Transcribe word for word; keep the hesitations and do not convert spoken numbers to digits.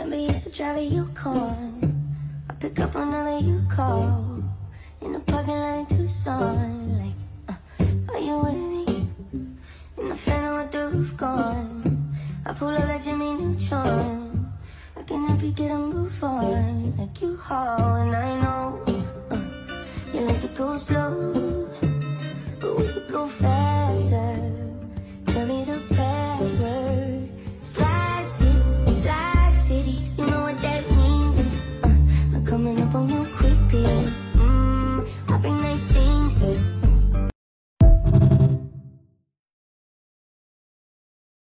Remember you used to drive a Yukon. I pick up whenever you call. In the parking lot in Tucson. Like, uh, are you with me? In the phantom with the roof gone. I pull up like Jimmy Neutron. I can help you get a move on. Like you haul, and I know uh, you like to go slow, but we could go faster. Tell me the password.